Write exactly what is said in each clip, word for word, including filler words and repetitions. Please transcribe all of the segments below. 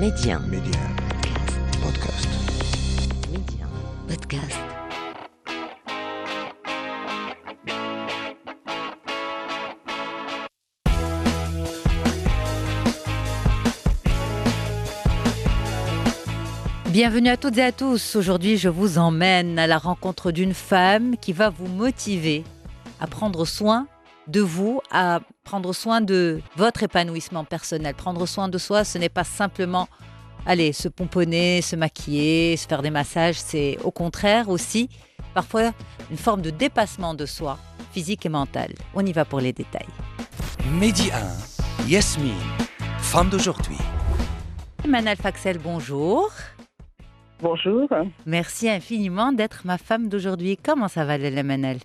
Média. Média. Podcast. Média. Podcast. Bienvenue à toutes et à tous. Aujourd'hui, je vous emmène à la rencontre d'une femme qui va vous motiver à prendre soin de vous, à prendre soin de votre épanouissement personnel. Prendre soin de soi, ce n'est pas simplement, allez, se pomponner, se maquiller, se faire des massages. C'est au contraire aussi, parfois, une forme de dépassement de soi, physique et mental. On y va pour les détails. Midi un, Yasmine, femme d'aujourd'hui. Manal Faxel, bonjour. Bonjour. Merci infiniment d'être ma femme d'aujourd'hui. Comment ça va, Léla Manal?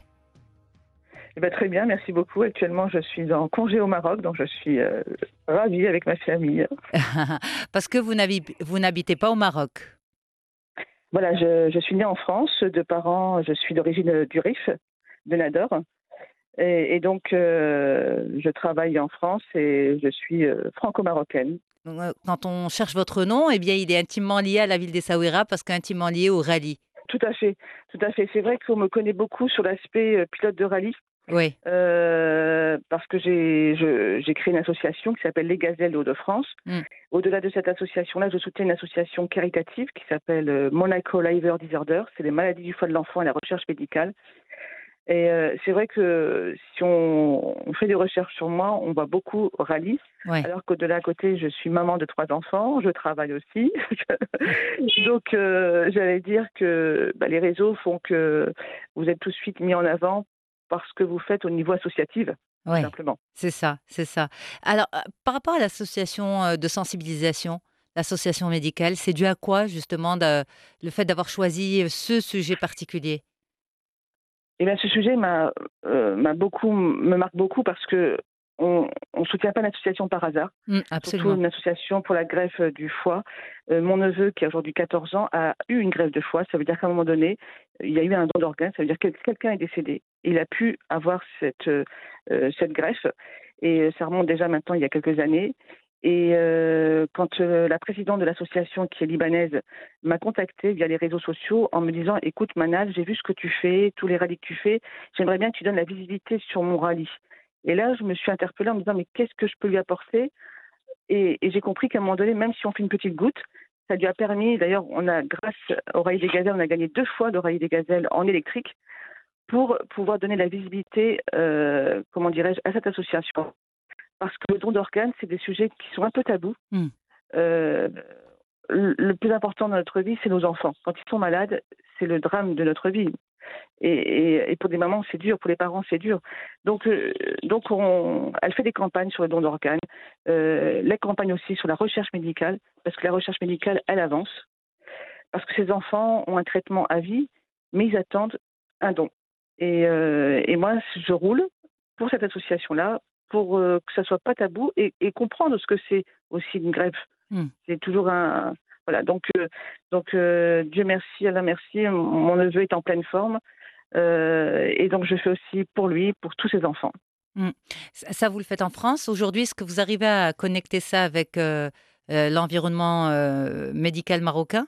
Eh ben, très bien, merci beaucoup. Actuellement, je suis en congé au Maroc, donc je suis euh, ravie avec ma famille. Parce que vous n'habitez, vous n'habitez pas au Maroc. Voilà, je, je suis née en France, de parents, je suis d'origine du Rif, de Nador. Et, et donc, euh, je travaille en France et je suis euh, franco-marocaine. Quand on cherche votre nom, eh bien, il est intimement lié à la ville d'Essaouira parce qu'intimement lié au rallye. Tout à fait, tout à fait. C'est vrai qu'on me connaît beaucoup sur l'aspect euh, pilote de rallye. Oui. Euh, parce que j'ai, je, j'ai créé une association qui s'appelle Les Gazelles de Hauts-de-France. Mm. Au-delà de cette association-là, je soutiens une association caritative qui s'appelle euh, Monaco Liver Disorder. C'est les maladies du foie de l'enfant et la recherche médicale. Et euh, c'est vrai que si on, on fait des recherches sur moi, on voit beaucoup rallye. Ouais. Alors que de l'à côté, je suis maman de trois enfants, je travaille aussi. Donc, euh, j'allais dire que bah, les réseaux font que vous êtes tout de suite mis en avant parce que vous faites au niveau associatif, ouais, tout simplement. C'est ça, c'est ça. Alors, euh, par rapport à l'association de sensibilisation, l'association médicale, c'est dû à quoi, justement, de, le fait d'avoir choisi ce sujet particulier? Eh bien, ce sujet m'a, euh, m'a beaucoup, me marque beaucoup parce que on ne soutient pas une association par hasard. Mmh, absolument. Surtout une association pour la greffe du foie. Euh, mon neveu, qui a aujourd'hui quatorze ans, a eu une greffe de foie. Ça veut dire qu'à un moment donné, il y a eu un don d'organes. Ça veut dire que quelqu'un est décédé. Il a pu avoir cette, euh, cette greffe. Et ça remonte déjà maintenant il y a quelques années. Et euh, quand euh, la présidente de l'association, qui est libanaise, m'a contactée via les réseaux sociaux en me disant « Écoute Manal, j'ai vu ce que tu fais, tous les rallyes que tu fais. J'aimerais bien que tu donnes la visibilité sur mon rallye. » Et là, je me suis interpellée en me disant « Mais qu'est-ce que je peux lui apporter ?» et, et j'ai compris qu'à un moment donné, même si on fait une petite goutte, ça lui a permis, d'ailleurs, on a, grâce au Rallye des Gazelles, on a gagné deux fois le Rallye des Gazelles en électrique pour pouvoir donner la visibilité, euh, comment dirais-je, à cette association. Parce que le don d'organes, c'est des sujets qui sont un peu tabous. Mmh. Euh, le, le plus important dans notre vie, c'est nos enfants. Quand ils sont malades, c'est le drame de notre vie. Et, et, et pour des mamans, c'est dur. Pour les parents, c'est dur. Donc, euh, donc on, elle fait des campagnes sur le don d'organes. Euh, les campagnes aussi sur la recherche médicale. Parce que la recherche médicale, elle avance. Parce que ces enfants ont un traitement à vie, mais ils attendent un don. Et, euh, et moi, je roule pour cette association-là, pour euh, que ça soit pas tabou et, et comprendre ce que c'est aussi une greffe. Mm. C'est toujours un... Voilà, donc, euh, donc euh, Dieu merci, Allah merci, mon, mon neveu est en pleine forme. Euh, et donc, je fais aussi pour lui, pour tous ses enfants. Mm. Ça, ça, vous le faites en France. Aujourd'hui, est-ce que vous arrivez à connecter ça avec euh, euh, l'environnement euh, médical marocain?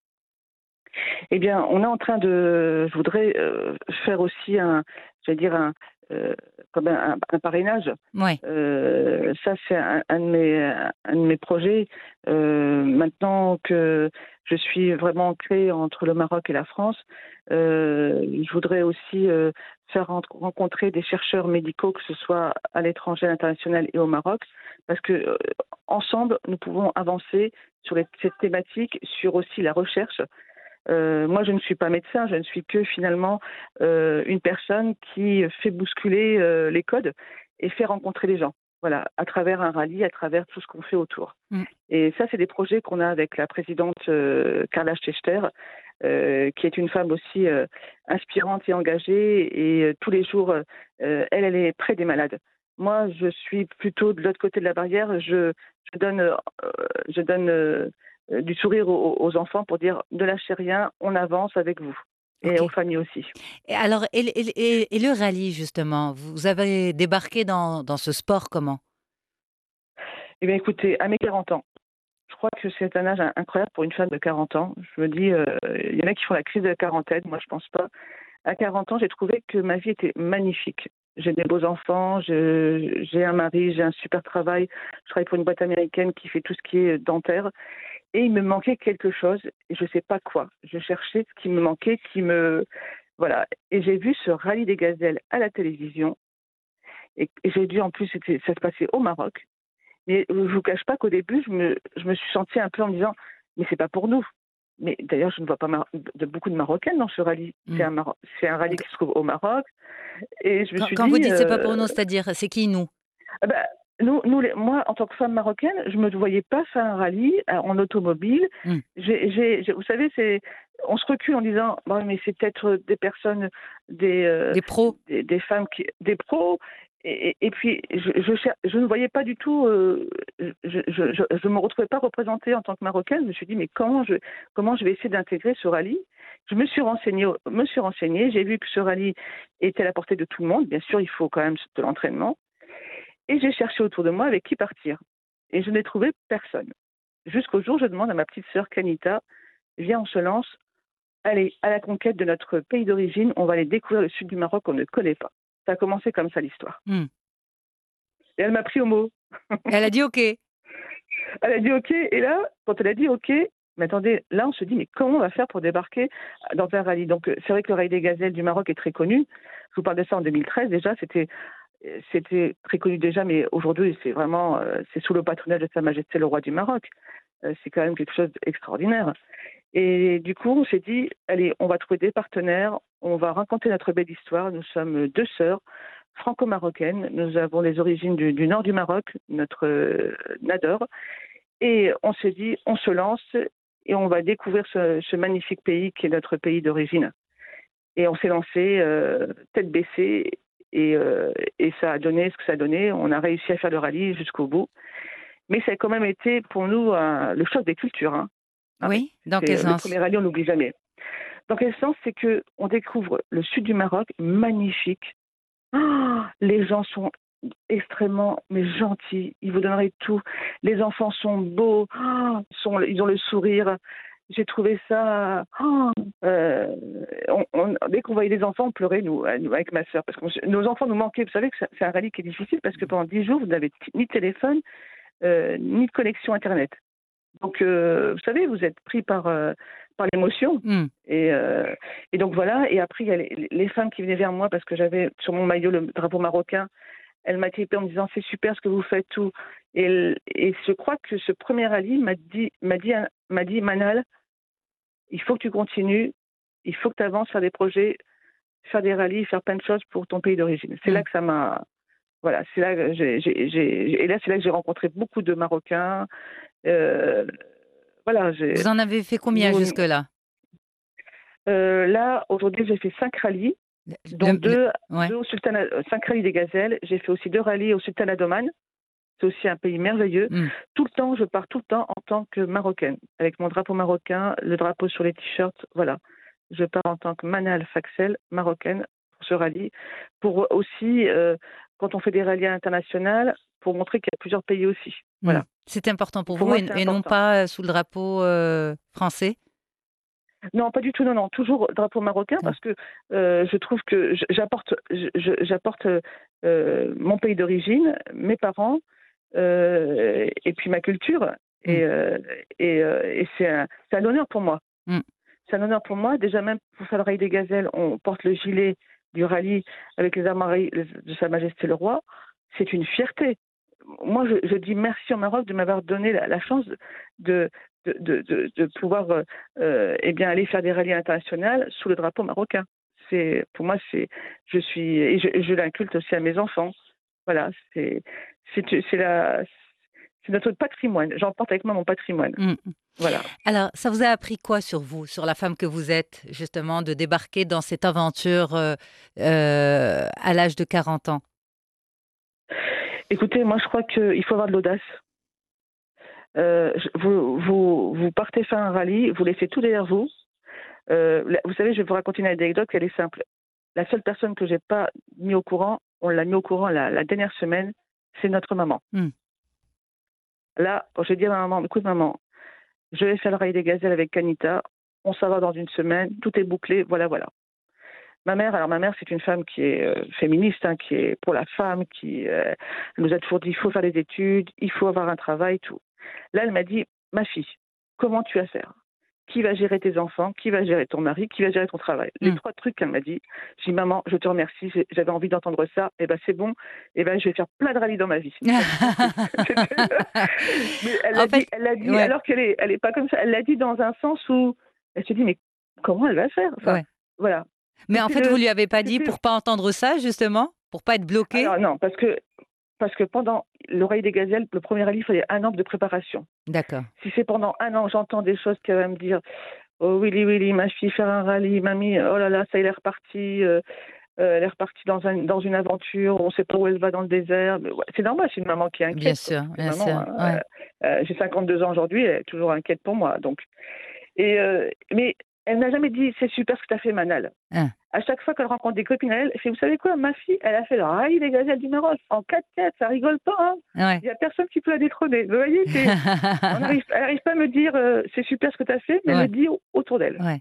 Eh bien, on est en train de... Je voudrais euh, faire aussi un... Je vais dire un... Euh, comme un, un parrainage. Ouais. Euh, ça, c'est un, un, de mes, un de mes projets. Euh, maintenant que je suis vraiment ancrée entre le Maroc et la France, euh, je voudrais aussi euh, faire rencontrer des chercheurs médicaux, que ce soit à l'étranger, à l'international et au Maroc, parce que euh, ensemble, nous pouvons avancer sur les, cette thématique, sur aussi la recherche. Euh, moi, je ne suis pas médecin, je ne suis que finalement euh, une personne qui fait bousculer euh, les codes et fait rencontrer les gens. Voilà, à travers un rallye, à travers tout ce qu'on fait autour. Mm. Et ça, c'est des projets qu'on a avec la présidente euh, Carla Stechter, euh, qui est une femme aussi euh, inspirante et engagée. Et euh, tous les jours, euh, elle, elle est près des malades. Moi, je suis plutôt de l'autre côté de la barrière. Je, je donne, euh, je donne euh, du sourire aux, aux enfants pour dire ne lâchez rien, on avance avec vous. Et okay. Aux familles aussi. Et alors, et, et, et le rallye, justement, vous avez débarqué dans, dans ce sport comment? Eh bien, écoutez, à mes quarante ans, je crois que c'est un âge incroyable pour une femme de quarante ans. Je me dis, euh, il y en a qui font la crise de la quarantaine, moi je pense pas. À quarante ans, j'ai trouvé que ma vie était magnifique. J'ai des beaux enfants, je- j'ai un mari, j'ai un super travail. Je travaille pour une boîte américaine qui fait tout ce qui est dentaire. Et il me manquait quelque chose, et je ne sais pas quoi. Je cherchais ce qui me manquait, qui me... Voilà. Et j'ai vu ce rallye des gazelles à la télévision. Et, et j'ai dû, en plus, c'était- ça se passait au Maroc. Mais je ne vous cache pas qu'au début, je me, je me suis sentie un peu en me disant, mais c'est pas pour nous. Mais d'ailleurs, je ne vois pas mar- de beaucoup de Marocaines dans ce rallye. C'est Hmm. un, Maro- c'est un rallye qui se trouve au Maroc. Et je me Quand, suis quand vous dit, dites c'est pas pour euh, nous, c'est-à-dire, c'est qui nous? ah bah, nous, nous les- moi, en tant que femme marocaine, je ne me voyais pas faire un rallye euh, en automobile. Hmm. J'ai, j'ai- j'ai- vous savez, c'est, on se recule en disant, bon, mais c'est peut-être des personnes, des, euh, Des pros? des, des femmes, qui, des pros. Et, et- et puis, je, je, cher- je ne voyais pas du tout, euh, je ne me retrouvais pas représentée en tant que marocaine. Je me suis dit, mais comment je, comment je vais essayer d'intégrer ce rallye? Je me suis renseignée, me suis renseignée, j'ai vu que ce rallye était à la portée de tout le monde. Bien sûr, il faut quand même de l'entraînement. Et j'ai cherché autour de moi avec qui partir. Et je n'ai trouvé personne. Jusqu'au jour où je demande à ma petite sœur Kanita, viens, on se lance, allez, à la conquête de notre pays d'origine, on va aller découvrir le sud du Maroc qu'on ne connaît pas. Ça a commencé comme ça l'histoire. Hmm. Et elle m'a pris au mot. Elle a dit OK. Elle a dit OK, et là, quand elle a dit OK, mais attendez, là on se dit, mais comment on va faire pour débarquer dans un rallye? Donc c'est vrai que le rallye des gazelles du Maroc est très connu. Je vous parle de ça en deux mille treize déjà, c'était c'était très connu déjà, mais aujourd'hui c'est vraiment euh, c'est sous le patronage de Sa Majesté le roi du Maroc. Euh, c'est quand même quelque chose d'extraordinaire. Et du coup, on s'est dit, allez, on va trouver des partenaires, on va raconter notre belle histoire. Nous sommes deux sœurs franco-marocaines. Nous avons les origines du, du nord du Maroc, notre euh, Nador. Et on s'est dit, on se lance et on va découvrir ce, ce magnifique pays qui est notre pays d'origine. Et on s'est lancé euh, tête baissée et, euh, et ça a donné ce que ça a donné. On a réussi à faire le rallye jusqu'au bout. Mais ça a quand même été pour nous un- le choc des cultures. Hein. Oui, dans C'est, quel euh, le sens? premier rallye, on n'oublie jamais. Dans quel sens? C'est qu'on découvre le sud du Maroc, magnifique. Oh, les gens sont extrêmement mais gentils, ils vous donneraient tout. Les enfants sont beaux, oh, sont, ils ont le sourire. J'ai trouvé ça. Oh, euh, on, on, dès qu'on voyait les enfants, on pleurait, nous, nous avec ma sœur, parce que nos enfants nous manquaient. Vous savez que c'est un rallye qui est difficile parce que pendant dix jours, vous n'avez ni de téléphone, euh, ni de connexion Internet. Donc, euh, vous savez, vous êtes pris par, euh, par l'émotion. Hmm. Et, euh, et donc voilà. Et après, il y a les, les femmes qui venaient vers moi parce que j'avais sur mon maillot le drapeau marocain. Elle m'a tapé en me disant c'est super ce que vous faites tout. Et, et je crois que ce premier rallye m'a dit, m'a dit, m'a dit Manal, il faut que tu continues, il faut que tu avances, faire des projets, faire des rallyes, faire plein de choses pour ton pays d'origine. C'est Mm. là que ça m'a. Voilà, c'est là que j'ai, j'ai, j'ai, et là, c'est là que j'ai rencontré beaucoup de Marocains. Euh, voilà, j'ai, Vous en avez fait combien Vous- jusque-là? euh, là, aujourd'hui, j'ai fait cinq rallyes, Le- dont le- deux, ouais. deux au Sultanat, euh, cinq rallyes des gazelles. J'ai fait aussi deux rallyes au Sultanat d'Oman. C'est aussi un pays merveilleux. Hmm. Tout le temps, je pars tout le temps en tant que marocaine, avec mon drapeau marocain, le drapeau sur les t-shirts, voilà. Je pars en tant que Manal Faxel, marocaine, pour ce rallye. Pour aussi, euh, quand on fait des rallyes internationaux, pour montrer qu'il y a plusieurs pays aussi. Voilà. Hmm. C'est important pour, Pour vous moi, et, c'est et non important. pas euh, sous le drapeau euh, français? Non, pas du tout, non, non, toujours drapeau marocain Ah. parce que euh, je trouve que j- j'apporte, je- je- j'apporte euh, mon pays d'origine, mes parents euh, et puis ma culture. Et, euh, et, euh, et c'est un, c'est un honneur pour moi. Mm. C'est un honneur pour moi. Déjà, même pour faire le rallye des gazelles, on porte le gilet du rallye avec les armes de Sa Majesté le Roi. C'est une fierté. Moi, je, je dis merci au Maroc de m'avoir donné la, la chance de, de, de, de, de pouvoir euh, eh bien, aller faire des rallyes internationaux sous le drapeau marocain. C'est, pour moi, c'est, je suis, et je, je l'inculte aussi à mes enfants. Voilà, c'est, c'est, c'est, la, c'est notre patrimoine. J'emporte avec moi mon patrimoine. Hmm. Voilà. Alors, ça vous a appris quoi sur vous, sur la femme que vous êtes, justement, de débarquer dans cette aventure euh, euh, à l'âge de quarante ans? Écoutez, moi, je crois qu'il faut avoir de l'audace. Euh, je- vous, vous, vous partez faire un rallye, vous laissez tout derrière vous. Euh, la- vous savez, je vais vous raconter une anecdote, elle est simple. La seule personne que j'ai pas mis au courant, on l'a mis au courant la, la dernière semaine, c'est notre maman. Mm. Là, quand j'ai dit à ma maman, écoute maman, Je vais faire le rallye des gazelles avec Kanita. On s'en va dans une semaine. Tout est bouclé. Voilà, voilà. Ma mère, alors ma mère, c'est une femme qui est euh, féministe, hein, qui est pour la femme, qui euh, nous a toujours dit il faut faire des études, il faut avoir un travail, tout. Là, elle m'a dit ma fille, comment tu vas faire? Qui va gérer tes enfants? Qui va gérer ton mari? Qui va gérer ton travail? Les Mm. trois trucs qu'elle m'a dit. J'ai dit maman, je te remercie, j'ai- j'avais envie d'entendre ça. Et ben c'est bon. Et ben je vais faire plein de rallyes dans ma vie. Mais elle l'a En fait, dit, elle l'a dit ouais, alors qu'elle est, elle est pas comme ça. Elle l'a dit dans un sens où elle se dit mais comment elle va faire? Enfin, ouais. voilà. Mais en C'était fait, vous le, lui avez pas dit c'était pour pas entendre ça, justement, pour pas être bloqué? alors non, parce que parce que pendant l'oreille des gazelles, le premier rallye, il fallait un an de préparation. D'accord. Si c'est pendant un an, j'entends des choses qu'elle va me dire, oh Willy, Willy, ma fille faire un rallye, mamie, oh là là, ça, elle est repartie, euh, euh, elle est repartie dans, un, dans une aventure, on ne sait pas où elle va dans le désert. Mais ouais, c'est normal, c'est une maman qui est Bien inquiète. sûr, Parce que bien maman, sûr. hein, Ouais. euh, euh, j'ai cinquante-deux ans aujourd'hui, elle est toujours inquiète pour moi. Donc. Et, euh, mais elle n'a jamais dit, c'est super ce que tu as fait, Manal. Hein. À chaque fois qu'elle rencontre des copines à elle, elle fait, vous savez quoi, ma fille, elle a fait le rallye des gazelles du Maroc en quatre quatre, ça rigole pas, hein. Ouais. Il n'y a personne qui peut la détrôner. Vous voyez, c'est, on arrive, elle n'arrive pas à me dire euh, c'est super ce que tu as fait, mais Ouais. elle le dit au- autour d'elle. Ouais.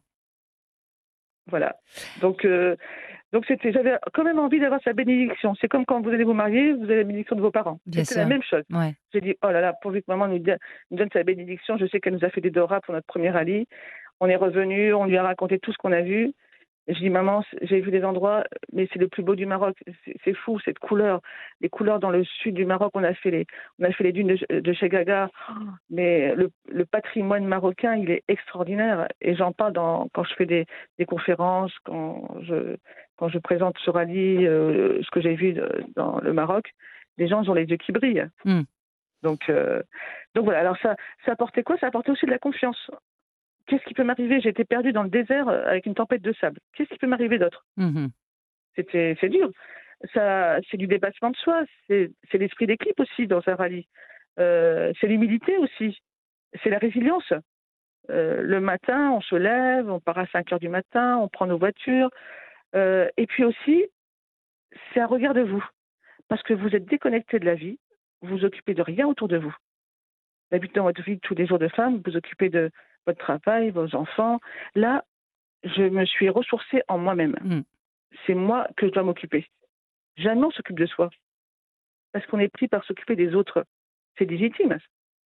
Voilà. Donc, euh, donc c'était, j'avais quand même envie d'avoir sa bénédiction. C'est comme quand vous allez vous marier, vous avez la bénédiction de vos parents. Bien C'était sûr. la même chose. Ouais. J'ai dit, oh là là, pourvu que maman nous, donne- nous donne sa bénédiction. Je sais qu'elle nous a fait des doras pour notre premier rallye. On est revenu, on lui a raconté tout ce qu'on a vu. Et je dis, maman, c- j'ai vu des endroits, mais c'est le plus beau du Maroc. C'est, c'est fou, cette couleur. Les couleurs dans le sud du Maroc, on a fait les, on a fait les dunes de, de Chegaga. Mais le, le patrimoine marocain, il est extraordinaire. Et j'en parle dans, quand je fais des, des conférences, quand je, quand je présente sur Ali, euh, ce que j'ai vu de- dans le Maroc. Les gens ils ont les yeux qui brillent. Mm. Donc, euh, donc voilà. Alors ça, ça apportait quoi? Ça apportait aussi de la confiance. Qu'est-ce qui peut m'arriver? J'ai été perdue dans le désert euh, avec une tempête de sable. Qu'est-ce qui peut m'arriver d'autre? Mhm. C'était, c'est dur. Ça, c'est du dépassement de soi. C'est, c'est l'esprit d'équipe aussi dans un rallye. Euh, c'est l'humilité aussi. C'est la résilience. Euh, le matin, on se lève, on part à cinq heures du matin, on prend nos voitures. Euh, et puis aussi, c'est un regard de vous. Parce que vous êtes déconnecté de la vie, vous vous occupez de rien autour de vous. D'habitude, dans votre vie de tous les jours de femme, vous vous occupez de votre travail, vos enfants. Là, je me suis ressourcée en moi-même. Mm. C'est moi que je dois m'occuper. Jamais on s'occupe de soi. Parce qu'on est pris par s'occuper des autres. C'est légitime.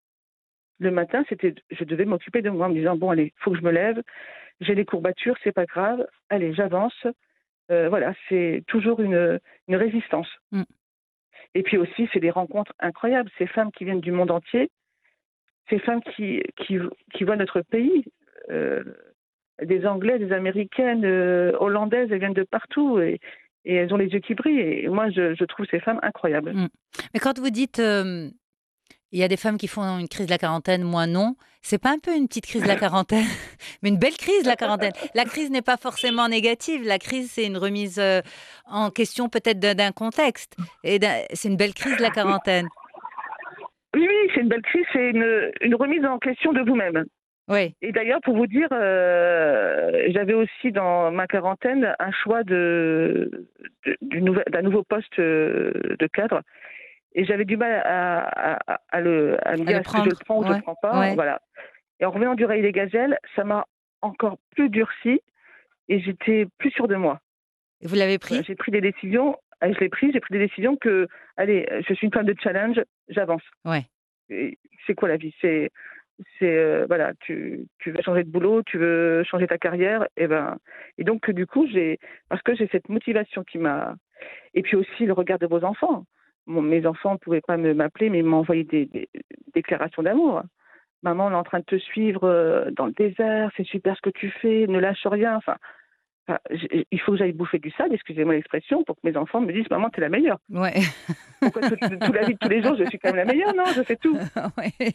Le matin, c'était, je devais m'occuper de moi en me disant, bon, allez, il faut que je me lève. J'ai les courbatures, c'est pas grave. Allez, j'avance. Euh, voilà, c'est toujours une, une résistance. Mm. Et puis aussi, c'est des rencontres incroyables. Ces femmes qui viennent du monde entier, ces femmes qui, qui, qui voient notre pays, euh, des Anglaises, des Américaines, euh, Hollandaises, elles viennent de partout et, et elles ont les yeux qui brillent. Et moi, je, je trouve ces femmes incroyables. Mm. Mais quand vous dites euh, il y a des femmes qui font une crise de la quarantaine, moi non, c'est pas un peu une petite crise de la quarantaine, mais une belle crise de la quarantaine. La crise n'est pas forcément négative. La crise, c'est une remise euh, en question peut-être d'un, d'un contexte. Et d'un- c'est une belle crise de la quarantaine. Oui, oui, c'est une belle crise, c'est une, une remise en question de vous-même. Oui. Et d'ailleurs, pour vous dire, euh, j'avais aussi dans ma quarantaine un choix de, de- du nouvel- d'un nouveau poste euh, de cadre. Et j'avais du mal à, à- à- à le, à me À dire le est-ce que je prendre. le prends ou je Ouais. le prends pas. Ouais. Voilà. Et en revenant du Rallye des Gazelles, ça m'a encore plus durci et j'étais plus sûre de moi. Et vous l'avez Voilà, pris? j'ai pris des décisions, euh, je l'ai pris, j'ai pris des décisions que, allez, je suis une femme de challenge, j'avance. Ouais. Et c'est quoi la vie? C'est, c'est euh, voilà, tu, tu veux changer de boulot, tu veux changer ta carrière, et ben, et donc du coup, j'ai, parce que j'ai cette motivation qui m'a, et puis aussi le regard de vos enfants. Mon- mes enfants ne pouvaient pas me, m'appeler, mais ils m'ont envoyé des, des déclarations d'amour. Maman, on est en train de te suivre euh, dans le désert, c'est super ce que tu fais, ne lâche rien. Enfin, enfin, j- il faut que j'aille bouffer du sable, excusez-moi l'expression, pour que mes enfants me disent maman, t'es la meilleure. Ouais. Pourquoi toute, toute la vie de tous les jours, je suis quand même la meilleure? Non, je fais tout. Ouais.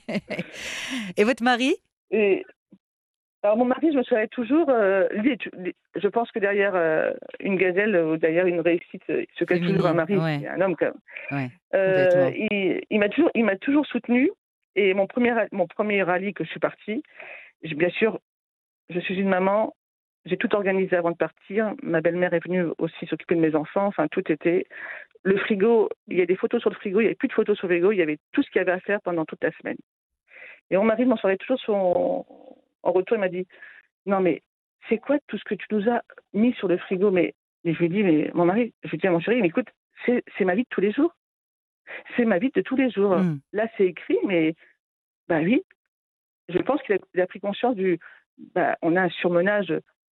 Et votre mari? Et alors mon mari, je me souviens toujours, euh, lui, est- lui- je pense que derrière euh, une gazelle ou derrière une réussite, euh, il se cache toujours un Féminine, mari, ouais. c'est un homme quand même. Ouais, Euh, complètement. il, il m'a toujours, il m'a toujours soutenu. Et mon premier, mon premier rallye que je suis partie, j'ai- bien sûr, je suis une maman, j'ai tout organisé avant de partir. Ma belle-mère est venue aussi s'occuper de mes enfants. Enfin, tout était. Le frigo, il y a des photos sur le frigo, il n'y avait plus de photos sur le frigo, il y avait tout ce qu'il y avait à faire pendant toute la semaine. Et mon mari m'en parlait toujours son... en retour, il m'a dit, non mais c'est quoi tout ce que tu nous as mis sur le frigo? Mais et je lui ai dit, mais mon mari, je lui ai dit à mon chéri, mais écoute, c'est, c'est ma vie de tous les jours. C'est ma vie de tous les jours. Mm. Là, c'est écrit, mais bah oui, je pense qu'il a, il a pris conscience du, bah, on a un surmenage,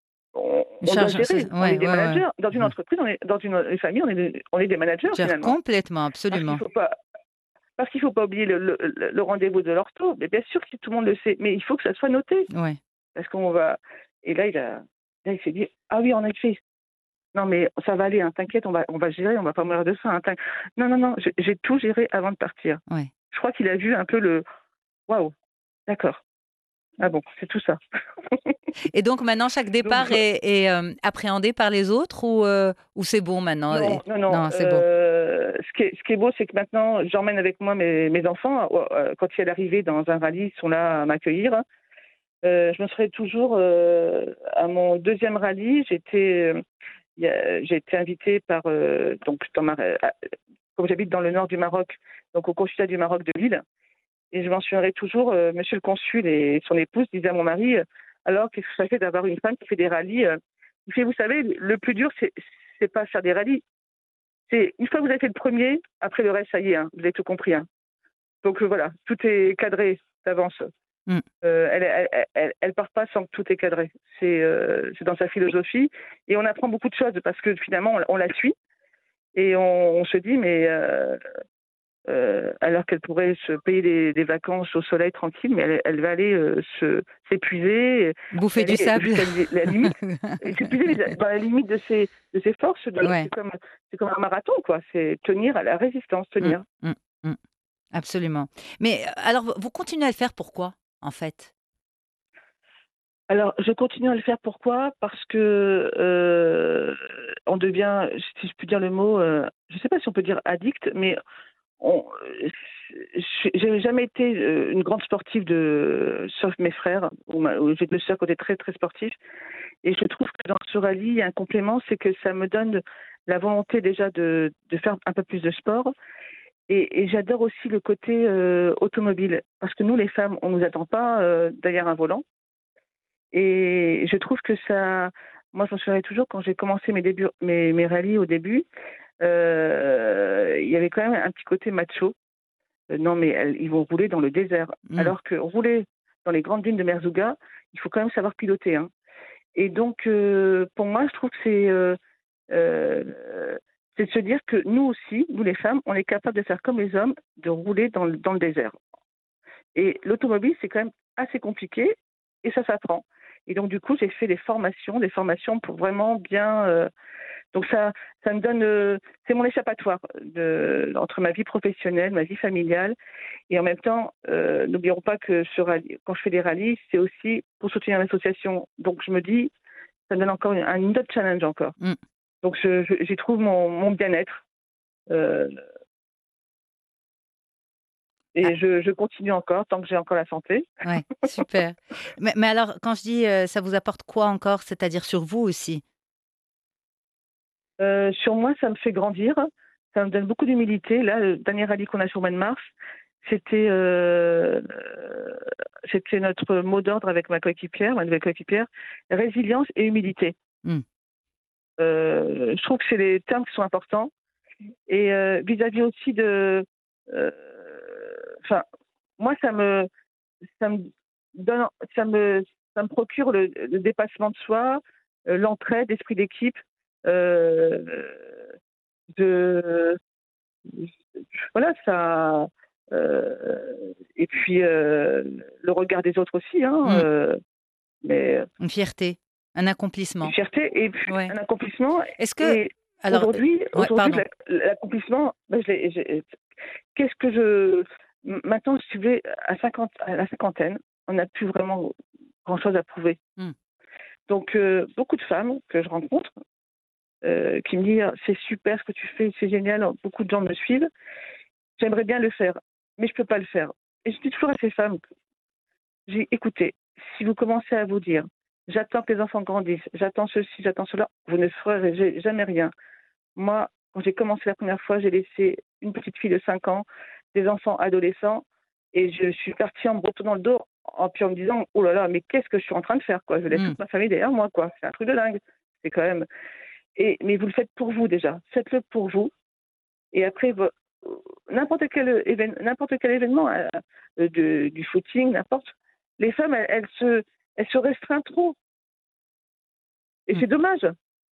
on, Une on doit charge, gérer, c'est- on ouais, est des ouais, ouais. managers. Dans une Mhm. entreprise, on est, dans une, une famille, on est, des- on est des managers Gère finalement. complètement, Parce qu'il absolument. faut pas, parce qu'il faut pas oublier le, le, le- le rendez-vous de l'ortho. Mais bien sûr que tout le monde le sait, mais il faut que ça soit noté. Ouais. Parce qu'on va. Et là, il a, là, il s'est dit, ah oui, en effet. Non, mais ça va aller, hein, t'inquiète, on va, on va gérer, on va pas mourir de faim. Hein, t'in- non, non, non, j'ai, j'ai tout géré avant de partir. Ouais. Je crois qu'il a vu un peu le, waouh, d'accord. Ah bon, c'est tout ça. Et donc maintenant, chaque départ Donc, est, est, euh, appréhendé par les autres ou, euh, ou c'est bon maintenant? non, Et- non, non. Non, c'est bon. euh, ce, qui est, ce qui est beau, c'est que maintenant, j'emmène avec moi mes, mes enfants. Euh, Quand il y a l'arrivée dans un rallye, ils sont là à m'accueillir. Euh, je me serais toujours, euh, à mon deuxième rallye, j'étais, euh, il y a- j'ai été invitée par, euh, donc, dans ma, euh, comme j'habite dans le nord du Maroc, donc au consulat du Maroc de Lille. Et je m'en souviendrai toujours, euh, monsieur le consul et son épouse disaient à mon mari, euh, alors qu'est-ce que ça fait d'avoir une femme qui fait des rallyes euh, Il fait, vous savez, le plus dur, c'est, c'est pas faire des rallyes. C'est une fois que vous avez fait le premier, après le reste, ça y est, hein, vous avez tout compris. Hein. Donc euh, voilà, tout est cadré d'avance. Mm. Euh, elle, elle, elle, elle, elle part pas sans que tout est cadré. C'est, euh, c'est dans sa philosophie et on apprend beaucoup de choses parce que finalement on, on la suit et on, on se dit mais euh, euh, alors qu'elle pourrait se payer des, des vacances au soleil tranquille, mais elle, elle va aller euh, se s'épuiser, Bouffer aller du sable. jusqu'à la limite, et s'épuiser mais dans la limite de ses de ses forces. De, Ouais. c'est comme c'est comme un marathon quoi. C'est tenir à la résistance, tenir. Mm, mm, mm. Absolument. Mais euh, alors, vous continuez à le faire pourquoi, en fait? Alors, je continue à le faire. Pourquoi? Parce que euh, on devient, si je puis dire le mot, euh, je ne sais pas si on peut dire addict, mais on, j'ai jamais été euh, une grande sportive de, sauf mes frères, où, ma, où j'ai deux sœurs qui étaient très très sportifs. Et je trouve que dans ce rallye, il y a un complément, c'est que ça me donne la volonté déjà de, de faire un peu plus de sport. Et, et j'adore aussi le côté euh, automobile, parce que nous, les femmes, on ne nous attend pas euh, derrière un volant. Et je trouve que ça... Moi, je me souviens toujours, quand j'ai commencé mes, débuts, mes, mes rallyes au début, euh, il y avait quand même un petit côté macho. Euh, non, mais elles, ils vont rouler dans le désert. Mm. Alors que rouler dans les grandes dunes de Merzouga, il faut quand même savoir piloter. Hein. Et donc, euh, pour moi, je trouve que c'est... Euh, euh, c'est de se dire que nous aussi, nous les femmes, on est capable de faire comme les hommes, de rouler dans le, dans le désert. Et l'automobile, c'est quand même assez compliqué et ça s'apprend. Et donc, du coup, j'ai fait des formations, des formations pour vraiment bien... Euh, donc, ça, ça me donne... Euh, c'est mon échappatoire de, entre ma vie professionnelle, ma vie familiale. Et en même temps, euh, n'oublions pas que ce rallye, quand je fais des rallyes, c'est aussi pour soutenir l'association. Donc, je me dis, ça me donne encore un, un autre challenge encore. Mm. Donc, je, je, j'y trouve mon, mon bien-être. Euh, et Ah. je, je continue encore tant que j'ai encore la santé. Ouais, super. mais, mais alors, quand je dis euh, ça vous apporte quoi encore, c'est-à-dire sur vous aussi? Euh, sur moi, ça me fait grandir. Ça me donne beaucoup d'humilité. Là, le dernier rallye qu'on a sur le mois de mars, c'était, euh, c'était notre mot d'ordre avec ma coéquipière, ma nouvelle coéquipière, résilience et humilité. Mm. Euh, je trouve que c'est des termes qui sont importants. Et euh, vis-à-vis aussi de... Enfin, euh, moi, ça me, ça me donne, ça me, ça me procure le, le dépassement de soi, euh, l'entraide, l'esprit d'équipe, euh, de, voilà, ça, euh, et puis euh, le regard des autres aussi, hein, Mm. euh, mais Une fierté, un accomplissement. une fierté et puis Ouais. un accomplissement. Est-ce que... Et Alors, euh, aujourd'hui, ouais, aujourd'hui, pardon. la- l'accomplissement, ben, je l'ai- j'ai- qu'est-ce que je, maintenant, si tu veux, à cinquante, à la cinquantaine, on n'a plus vraiment grand-chose à prouver. Mm. Donc, euh, beaucoup de femmes que je rencontre euh, qui me disent c'est super ce que tu fais, c'est génial, beaucoup de gens me suivent. J'aimerais bien le faire, mais je ne peux pas le faire. Et je dis toujours à ces femmes, j'ai écoutez, si vous commencez à vous dire j'attends que les enfants grandissent, j'attends ceci, j'attends cela, vous ne ferez jamais rien. Moi, quand j'ai commencé la première fois, j'ai laissé une petite fille de cinq ans, des enfants adolescents, Et je suis partie en me retournant le dos, en, puis en me disant, oh là là, mais qu'est-ce que je suis en train de faire, quoi. Je laisse Mm. toute ma famille derrière moi, quoi. C'est un truc de dingue. C'est quand même... Et, mais vous le faites pour vous, déjà. Faites-le pour vous. Et après, vo- n'importe quel, évén- n'importe quel événement, euh, de, du footing, n'importe, les femmes, elles, elles se, elles se restreignent trop. Et Mm. c'est dommage.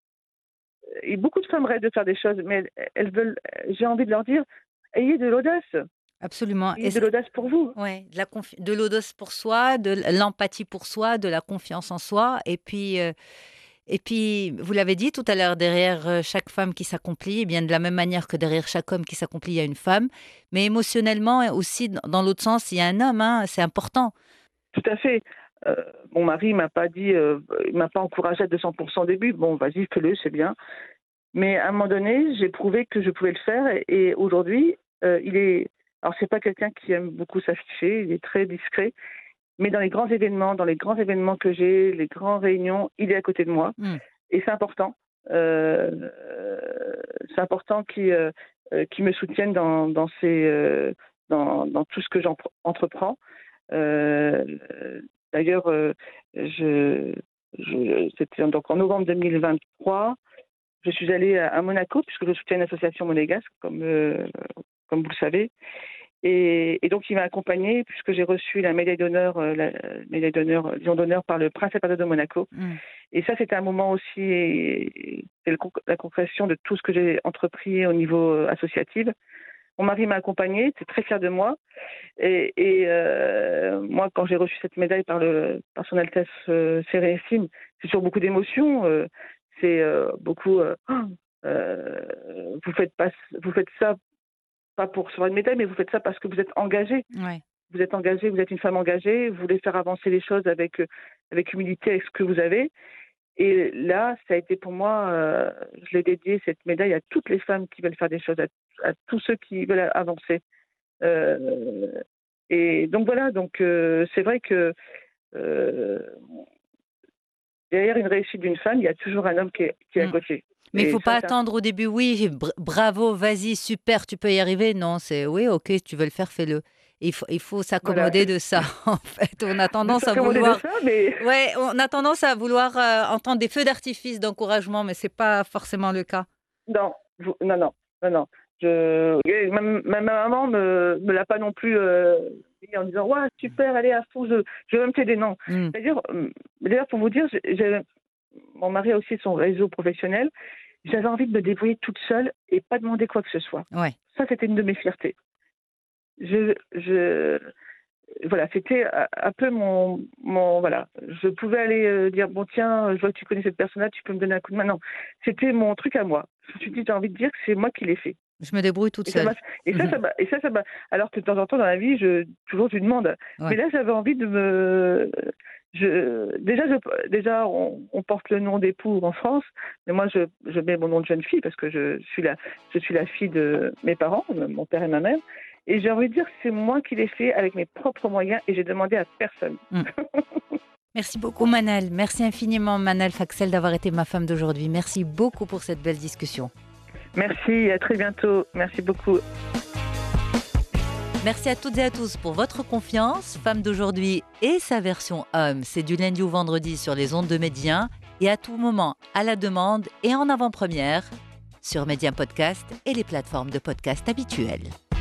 Et beaucoup de femmes rêvent de faire des choses, mais elles, elles veulent, j'ai envie de leur dire, ayez de l'audace. Absolument. Ayez Et de c'est- l'audace pour vous. ouais, de la confi- de l'audace pour soi, de l- l'empathie pour soi, de la confiance en soi. Et puis, euh, et puis vous l'avez dit tout à l'heure, derrière euh, chaque femme qui s'accomplit, eh bien de la même manière que derrière chaque homme qui s'accomplit, il y a une femme. Mais émotionnellement aussi, dans dans l'autre sens, il y a un homme. Hein, c'est important. Tout à fait. Euh, mon mari m'a pas dit, euh, il m'a pas encouragé à deux cents pour cent au début. Bon, vas-y, fais-le, c'est bien. Mais à un moment donné, j'ai prouvé que je pouvais le faire. Et, et aujourd'hui, euh, il est. Alors, c'est pas quelqu'un qui aime beaucoup s'afficher. Il est très discret. Mais dans les grands événements, dans les grands événements que j'ai, les grandes réunions, il est à côté de moi. Mm. Et c'est important. Euh, c'est important qu'il euh, euh, qu'il me soutienne dans, dans, ces, euh, dans, dans tout ce que j'entreprends. Euh, D'ailleurs, euh, je, je, c'était donc en novembre deux mille vingt-trois. Je suis allée à, à Monaco puisque je soutiens une association monégasque, comme, euh, comme vous le savez. Et, et donc, il m'a accompagnée puisque j'ai reçu la médaille d'honneur, euh, la médaille d'honneur, euh, Lion d'honneur par le Principat de Monaco. Mm. Et ça, c'était un moment aussi, c'est le, la concrétion de tout ce que j'ai entrepris au niveau euh, associatif. Mon mari m'a accompagnée, était très fier de moi. Et, et euh, moi, quand j'ai reçu cette médaille par, le, par son Altesse euh, Sérénissime, c'est sur beaucoup d'émotions. Euh, c'est euh, beaucoup. Euh, euh, vous faites pas, vous faites ça pas pour recevoir une médaille, mais vous faites ça parce que vous êtes engagée. Ouais. Vous êtes engagée, vous êtes une femme engagée. Vous voulez faire avancer les choses avec avec humilité, avec ce que vous avez. Et là, ça a été pour moi, euh, je l'ai dédié cette médaille à toutes les femmes qui veulent faire des choses, à, à tous ceux qui veulent avancer. Euh, et donc voilà, donc euh, c'est vrai que euh, derrière une réussite d'une femme, il y a toujours un homme qui est, qui est à Mm. côté. Mais il Et faut ça, pas c'est un- attendre au début, oui, br- bravo, vas-y, super, tu peux y arriver. Non, c'est oui, ok, si tu veux le faire, fais-le. Il faut, il faut Voilà. s'accommoder de ça, en fait. On a de tendance à s'accommoder de vouloir. ça, mais Ouais, on a tendance à vouloir euh, entendre des feux d'artifice d'encouragement, mais c'est pas forcément le cas. non, vous- non, non, non, non. Je, et même, même ma maman me, me l'a pas non plus euh, dit en disant ouais super, allez à fond, je, je vais même t'aider. Non. Mm. C'est-à-dire, euh, d'ailleurs pour vous dire, j'ai- j'ai- mon mari a aussi son réseau professionnel. J'avais envie de me débrouiller toute seule et pas demander quoi que ce soit. Ouais. Ça, c'était une de mes fiertés. Je, je, voilà, c'était un un peu mon, mon, voilà. Je pouvais aller euh, dire bon tiens, je vois que tu connais cette personne-là, tu peux me donner un coup de main. Non, c'était mon truc à moi. Je me suis dit j'ai envie de dire que c'est moi qui l'ai fait. Je me débrouille toute Et ça, seule. m'a- et ça, ça m'a, et ça, ça m'a. Alors que de temps en temps dans la vie, je toujours je demande. Ouais. Mais là, j'avais envie de me. Je, déjà, je, déjà, on, on porte le nom d'époux en France, mais moi, je, je mets mon nom de jeune fille parce que je suis la, je suis la fille de mes parents, mon père et ma mère. Et j'ai envie de dire que c'est moi qui l'ai fait avec mes propres moyens et j'ai demandé à personne. Merci beaucoup, Manal. Merci infiniment, Manal Faxel, d'avoir été ma femme d'aujourd'hui. Merci beaucoup pour cette belle discussion. Merci, à très bientôt. Merci beaucoup. Merci à toutes et à tous pour votre confiance. Femme d'aujourd'hui et sa version homme, c'est du lundi au vendredi sur les ondes de Média et à tout moment à la demande et en avant-première sur Média Podcast et les plateformes de podcast habituelles.